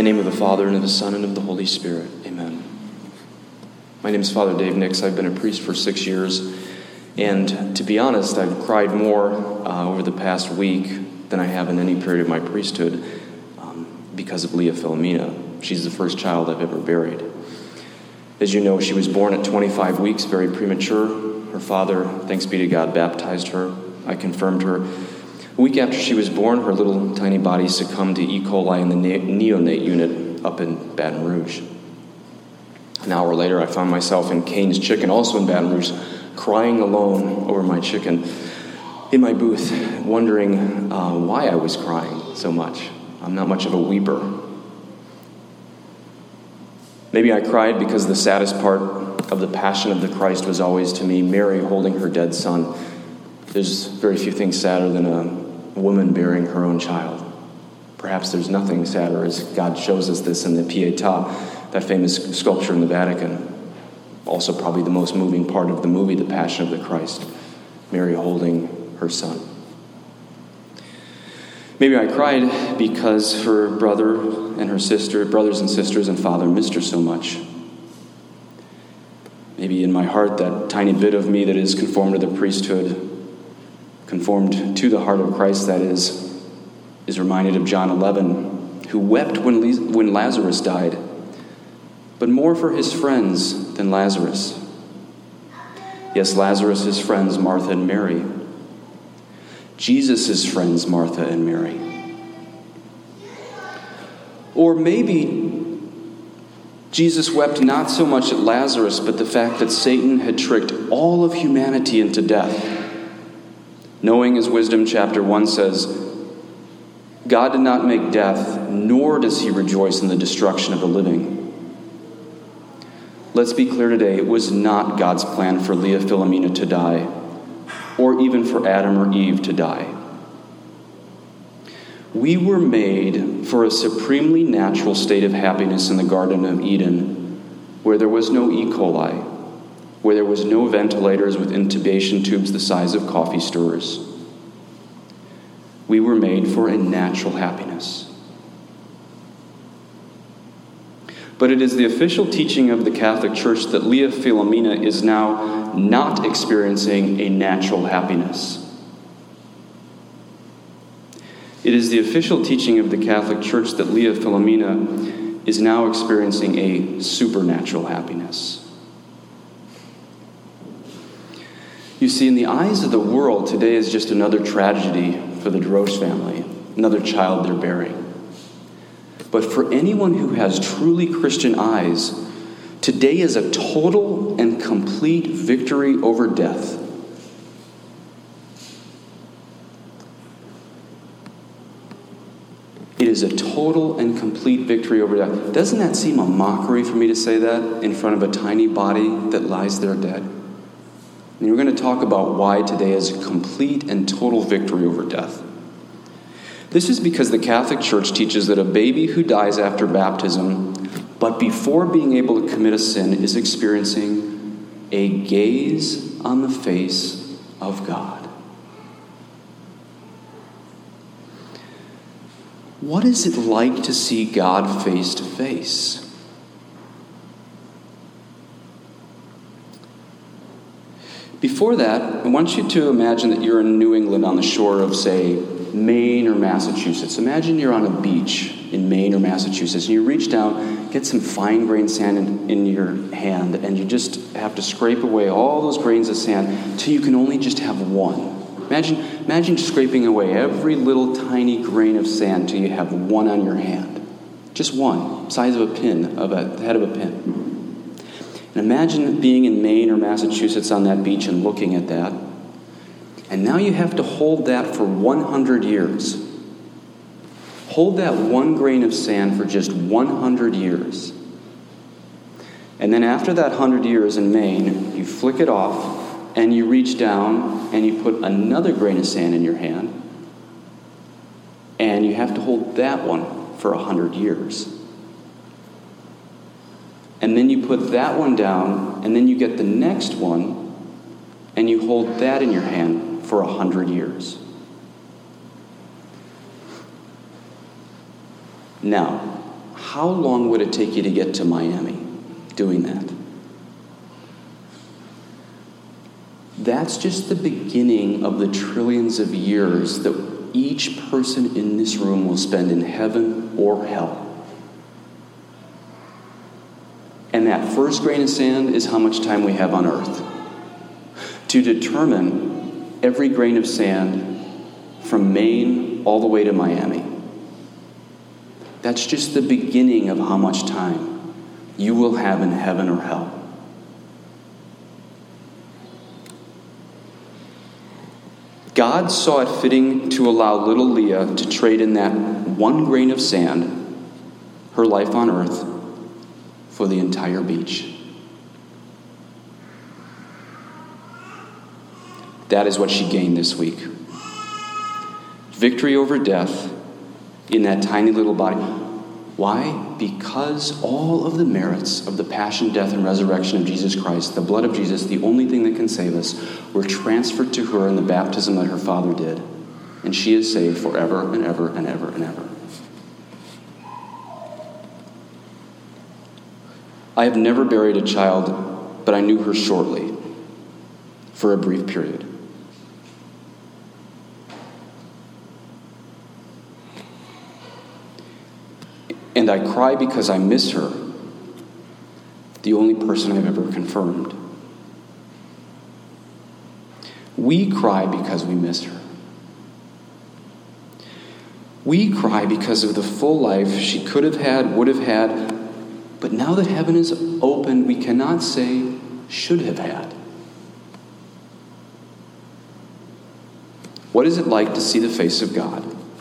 name of the Father, and of the Son, and of the Holy Spirit. Amen. My name is Father Dave Nix. I've been a priest for 6 years, and to be honest, I've cried more over the past week than I have in any period of my priesthood because of Leah Philomena. She's the first child I've ever buried. As you know, she was born at 25 weeks, very premature. Her father, thanks be to God, baptized her. I confirmed her. A week after she was born, her little tiny body succumbed to E. coli in the neonate unit up in Baton Rouge. An hour later, I found myself in Cane's Chicken, also in Baton Rouge, crying alone over my chicken in my booth, wondering why I was crying so much. I'm not much of a weeper. Maybe I cried because the saddest part of the Passion of the Christ was always, to me, Mary holding her dead son. There's very few things sadder than a woman burying her own child. Perhaps there's nothing sadder, as God shows us this in the Pietà, that famous sculpture in the Vatican. Also probably the most moving part of the movie, The Passion of the Christ, Mary holding her son. Maybe I cried because her brother and her sister, brothers and sisters and father missed her so much. Maybe in my heart, that tiny bit of me that is conformed to the priesthood, conformed to the heart of Christ, that is reminded of John 11, who wept when Lazarus died, but more for his friends than Lazarus. Yes, Lazarus' friends, Martha and Mary. Jesus' friends, Martha and Mary. Or maybe Jesus wept not so much at Lazarus, but the fact that Satan had tricked all of humanity into death. Knowing, as Wisdom chapter 1 says, God did not make death, nor does he rejoice in the destruction of the living. Let's be clear today, it was not God's plan for Leah Philomena to die, or even for Adam or Eve to die. We were made for a supremely natural state of happiness in the Garden of Eden, where there was no E. coli, where there was no ventilators with intubation tubes the size of coffee stirrers. We were made for a natural happiness. But it is the official teaching of the Catholic Church that Leah Philomena is now not experiencing a natural happiness. It is the official teaching of the Catholic Church that Leah Philomena is now experiencing a supernatural happiness. You see, in the eyes of the world, today is just another tragedy for the DeRoche family, another child they're bearing. But for anyone who has truly Christian eyes, today is a total and complete victory over death. It is a total and complete victory over death. Doesn't that seem a mockery for me to say that in front of a tiny body that lies there dead? And we're going to talk about why today is a complete and total victory over death. This is because the Catholic Church teaches that a baby who dies after baptism, but before being able to commit a sin, is experiencing a gaze on the face of God. What is it like to see God face to face? Before that, I want you to imagine that you're in New England on the shore of, say, Maine or Massachusetts. Imagine you're on a beach in Maine or Massachusetts, and you reach down, get some fine-grained sand in your hand, and you just have to scrape away all those grains of sand till you can only just have one. Imagine scraping away every little tiny grain of sand till you have one on your hand. Just one, size of a pin, of a head of a pin. And imagine being in Maine or Massachusetts on that beach and looking at that. And now you have to hold that for 100 years. Hold that one grain of sand for just 100 years. And then after that 100 years in Maine, you flick it off and you reach down and you put another grain of sand in your hand. And you have to hold that one for 100 years. And then you put that one down, and then you get the next one, and you hold that in your hand for 100 years. Now, how long would it take you to get to Miami doing that? That's just the beginning of the trillions of years that each person in this room will spend in heaven or hell. And that first grain of sand is how much time we have on earth. To determine every grain of sand from Maine all the way to Miami. That's just the beginning of how much time you will have in heaven or hell. God saw it fitting to allow little Leah to trade in that one grain of sand, her life on earth, for the entire beach. That is what she gained this week. Victory over death in that tiny little body. Why? Because all of the merits of the passion, death, and resurrection of Jesus Christ, the blood of Jesus, the only thing that can save us, were transferred to her in the baptism that her father did. And she is saved forever and ever and ever and ever. I have never buried a child, but I knew her shortly, for a brief period. And I cry because I miss her, the only person I've ever confirmed. We cry because we miss her. We cry because of the full life she could have had, would have had, but now that heaven is open, we cannot say should have had. What is it like to see the face of God?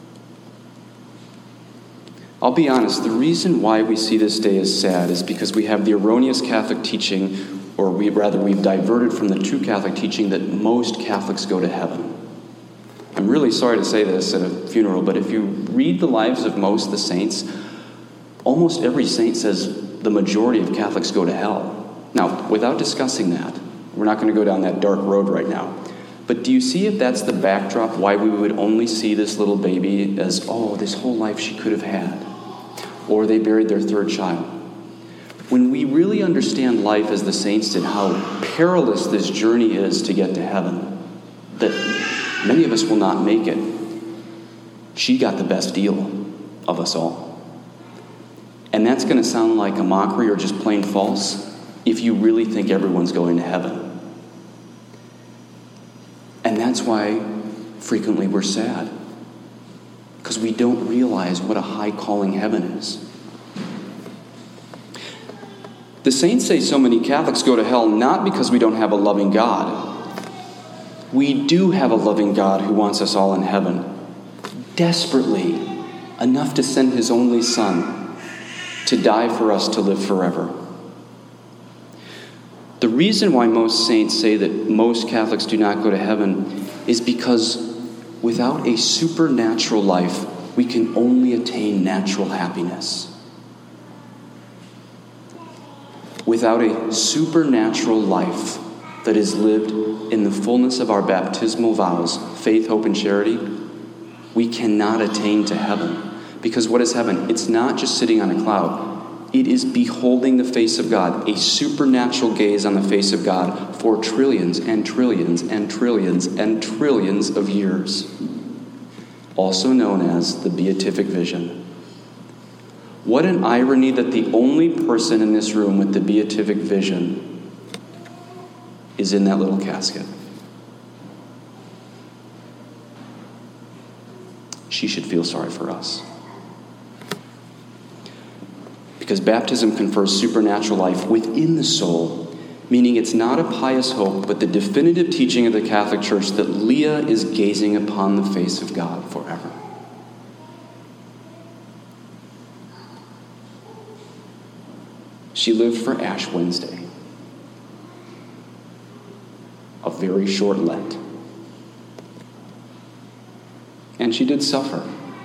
I'll be honest, the reason why we see this day as sad is because we have the erroneous Catholic teaching, or we've diverted from the true Catholic teaching that most Catholics go to heaven. I'm really sorry to say this at a funeral, but if you read the lives of most of the saints, almost every saint says the majority of Catholics go to hell. Now, without discussing that, we're not going to go down that dark road right now. But do you see if that's the backdrop why we would only see this little baby as, oh, this whole life she could have had? Or they buried their third child. When we really understand life as the saints did, how perilous this journey is to get to heaven, that many of us will not make it. She got the best deal of us all. And that's going to sound like a mockery or just plain false if you really think everyone's going to heaven. And that's why frequently we're sad. Because we don't realize what a high calling heaven is. The saints say so many Catholics go to hell not because we don't have a loving God. We do have a loving God who wants us all in heaven. Desperately, enough to send his only Son to die for us to live forever. The reason why most saints say that most Catholics do not go to heaven is because without a supernatural life, we can only attain natural happiness. Without a supernatural life that is lived in the fullness of our baptismal vows, faith, hope, and charity, we cannot attain to heaven. Because what is heaven? It's not just sitting on a cloud. It is beholding the face of God, a supernatural gaze on the face of God for trillions and trillions and trillions and trillions of years, also known as the beatific vision. What an irony that the only person in this room with the beatific vision is in that little casket. She should feel sorry for us. Because baptism confers supernatural life within the soul, meaning it's not a pious hope, but the definitive teaching of the Catholic Church that Leah is gazing upon the face of God forever. She lived for Ash Wednesday, a very short Lent. And she did suffer.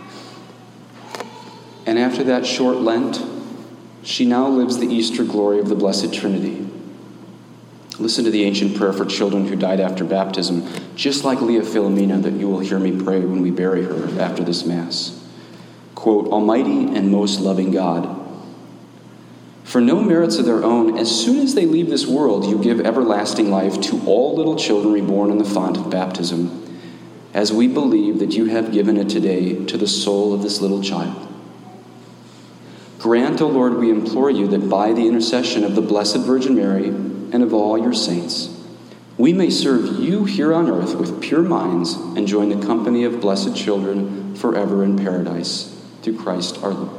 And after that short Lent, she now lives the Easter glory of the Blessed Trinity. Listen to the ancient prayer for children who died after baptism, just like Leah Philomena, that you will hear me pray when we bury her after this Mass. quote, Almighty and most loving God, for no merits of their own, as soon as they leave this world, you give everlasting life to all little children reborn in the font of baptism, as we believe that you have given it today to the soul of this little child. Grant, O Lord, we implore you, that by the intercession of the Blessed Virgin Mary and of all your saints, we may serve you here on earth with pure minds and join the company of blessed children forever in paradise. Through Christ our Lord.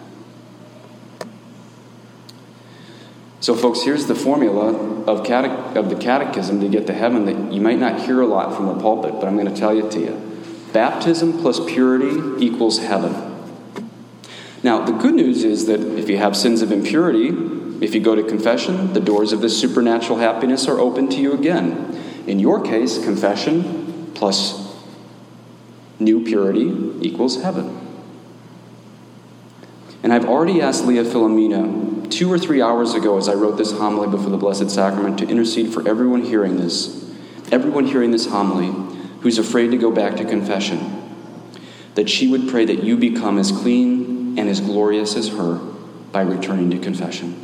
So, folks, here's the formula of the catechism to get to heaven that you might not hear a lot from a pulpit, but I'm going to tell it to you. Baptism plus purity equals heaven. Now, the good news is that if you have sins of impurity, if you go to confession, the doors of this supernatural happiness are open to you again. In your case, confession plus new purity equals heaven. And I've already asked Leah Philomena 2 or 3 hours ago, as I wrote this homily before the Blessed Sacrament, to intercede for everyone hearing this homily who's afraid to go back to confession, that she would pray that you become as clean and as glorious as her by returning to confession.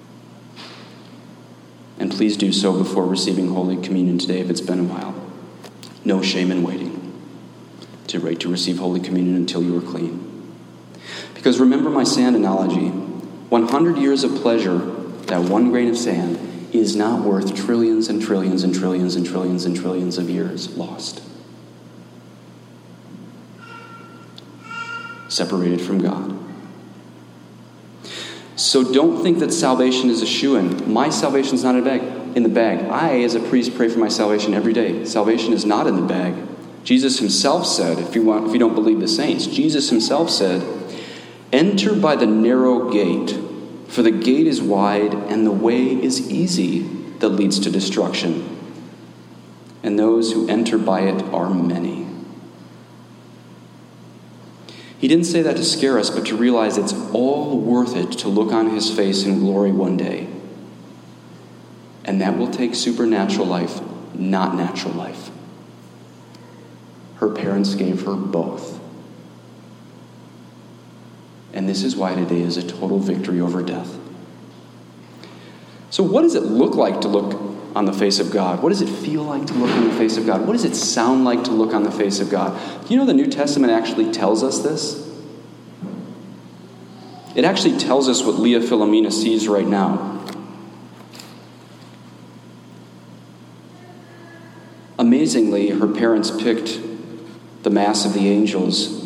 And please do so before receiving Holy Communion today if it's been a while. No shame in waiting to receive Holy Communion until you are clean. Because remember my sand analogy, 100 years of pleasure, that one grain of sand, is not worth trillions and trillions and trillions and trillions and trillions of years lost. Separated from God. So don't think that salvation is a shoo-in. My salvation is not in the bag. I, as a priest, pray for my salvation every day. Salvation is not in the bag. Jesus himself said, if you don't believe the saints, Jesus himself said, enter by the narrow gate, for the gate is wide and the way is easy that leads to destruction. And those who enter by it are many. He didn't say that to scare us, but to realize it's all worth it to look on his face in glory one day. And that will take supernatural life, not natural life. Her parents gave her both. And this is why today is a total victory over death. So what does it look like to look on the face of God? What does it feel like to look on the face of God? What does it sound like to look on the face of God? Do you know the New Testament actually tells us this? It actually tells us what Leah Philomena sees right now. Amazingly, her parents picked the Mass of the Angels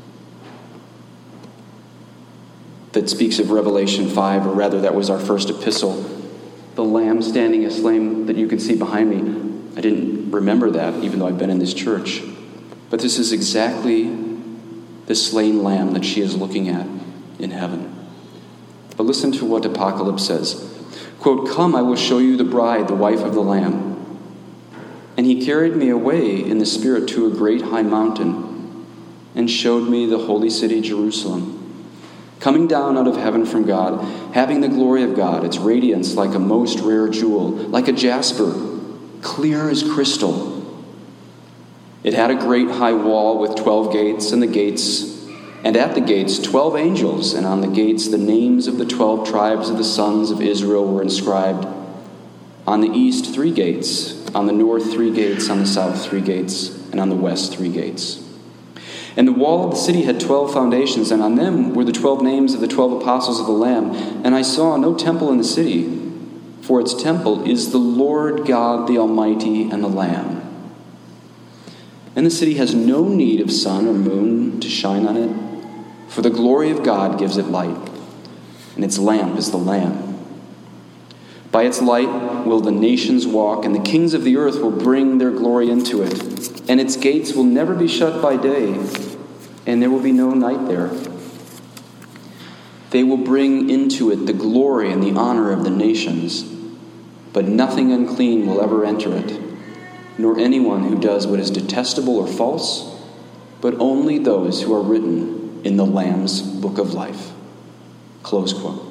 that speaks of Revelation 5, or rather that was our first epistle. The Lamb standing as slain that you can see behind me. I didn't remember that, even though I've been in this church. But this is exactly the slain Lamb that she is looking at in heaven. But listen to what Apocalypse says. Quote, come, I will show you the bride, the wife of the Lamb. And he carried me away in the Spirit to a great high mountain and showed me the holy city Jerusalem, coming down out of heaven from God, having the glory of God, its radiance like a most rare jewel, like a jasper, clear as crystal. It had a great high wall with 12 gates, and at the gates 12 angels, and on the gates the names of the 12 tribes of the sons of Israel were inscribed. On the east 3 gates, on the north 3 gates, on the south 3 gates, and on the west 3 gates. And the wall of the city had 12 foundations, and on them were the 12 names of the 12 apostles of the Lamb. And I saw no temple in the city, for its temple is the Lord God, the Almighty, and the Lamb. And the city has no need of sun or moon to shine on it, for the glory of God gives it light, and its lamp is the Lamb. By its light will the nations walk, and the kings of the earth will bring their glory into it. And its gates will never be shut by day, and there will be no night there. They will bring into it the glory and the honor of the nations, but nothing unclean will ever enter it, nor anyone who does what is detestable or false, but only those who are written in the Lamb's book of life. Close quote.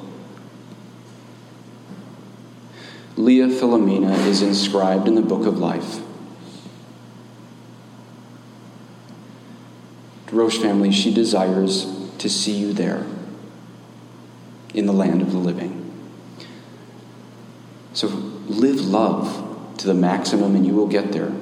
Leah Philomena is inscribed in the book of life. Roche family, she desires to see you there in the land of the living. So live love to the maximum and you will get there.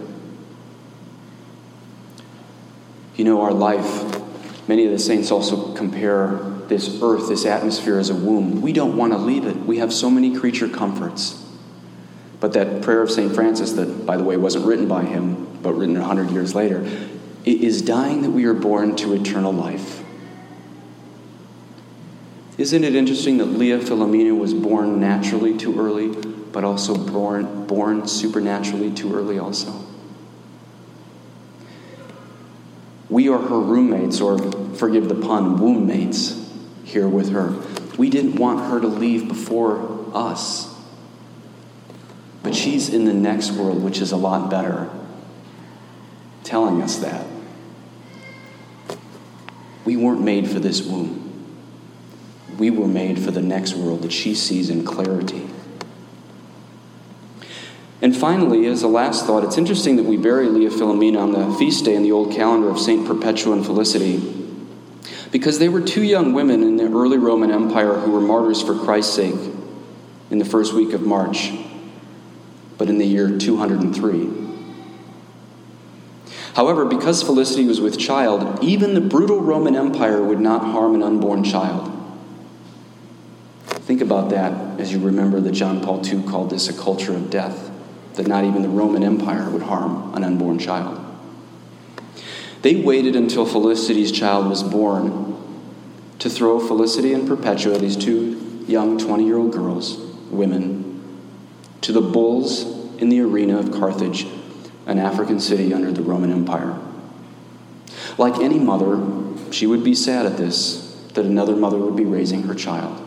You know, our life, many of the saints also compare this earth, this atmosphere as a womb. We don't want to leave it. We have so many creature comforts. But that prayer of St. Francis that, by the way, wasn't written by him, but written 100 years later, it is dying that we are born to eternal life. Isn't it interesting that Leah Philomena was born naturally too early, but also born supernaturally too early also? We are her roommates, or forgive the pun, womb mates, here with her. We didn't want her to leave before us. But she's in the next world, which is a lot better, telling us that. We weren't made for this womb. We were made for the next world that she sees in clarity. And finally, as a last thought, it's interesting that we bury Leah Philomena on the feast day in the old calendar of St. Perpetua and Felicity, because they were two young women in the early Roman Empire who were martyrs for Christ's sake in the first week of March, but in the year 203. However, because Felicity was with child, even the brutal Roman Empire would not harm an unborn child. Think about that as you remember that John Paul II called this a culture of death, that not even the Roman Empire would harm an unborn child. They waited until Felicity's child was born to throw Felicity and Perpetua, these two young 20-year-old girls, women, to the bulls in the arena of Carthage, an African city under the Roman Empire. Like any mother, she would be sad at this, that another mother would be raising her child.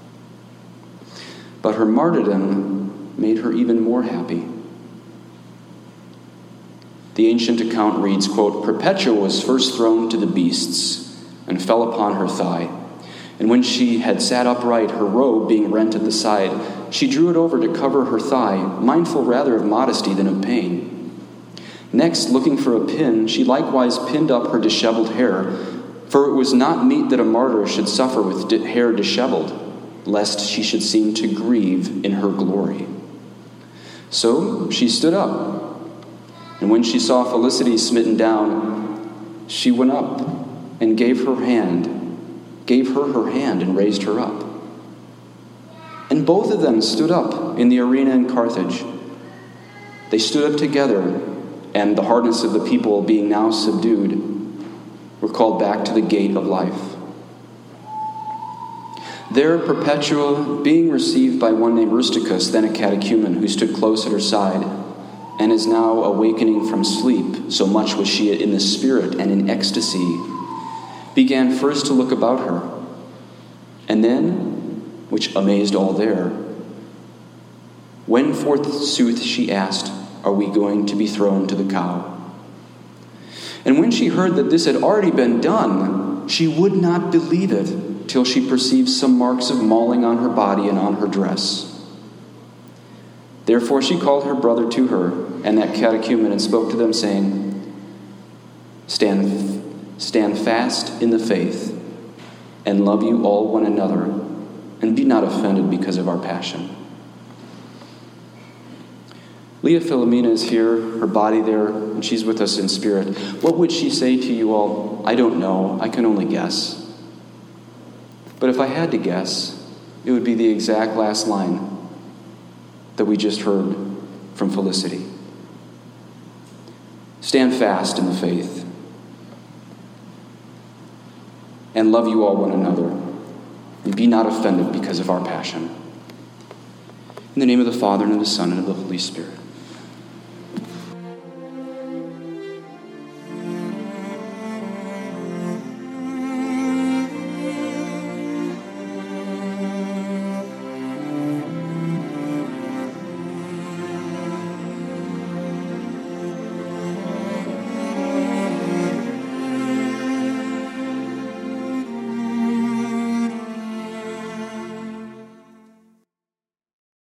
But her martyrdom made her even more happy. The ancient account reads, quote, Perpetua was first thrown to the beasts and fell upon her thigh. And when she had sat upright, her robe being rent at the side, she drew it over to cover her thigh, mindful rather of modesty than of pain. Next, looking for a pin, she likewise pinned up her disheveled hair, for it was not meet that a martyr should suffer with hair disheveled, lest she should seem to grieve in her glory. So she stood up, and when she saw Felicity smitten down, she went up and gave her her hand and raised her up. And both of them stood up in the arena in Carthage. They stood up together, and the hardness of the people being now subdued, were called back to the gate of life. There Perpetua, being received by one named Rusticus, then a catechumen, who stood close at her side, and is now awakening from sleep, so much was she in the spirit and in ecstasy, began first to look about her, and then, which amazed all there, when forsooth she asked, Are we going to be thrown to the cow? And when she heard that this had already been done, she would not believe it till she perceived some marks of mauling on her body and on her dress. Therefore she called her brother to her, and that catechumen, and spoke to them, saying, Stand fast in the faith, and love you all one another, and be not offended because of our passion. Leah Philomena is here, her body there, and she's with us in spirit. What would she say to you all? I don't know. I can only guess. But if I had to guess, it would be the exact last line that we just heard from Felicity. Stand fast in the faith, and love you all one another, and be not offended because of our passion. In the name of the Father, and of the Son, and of the Holy Spirit.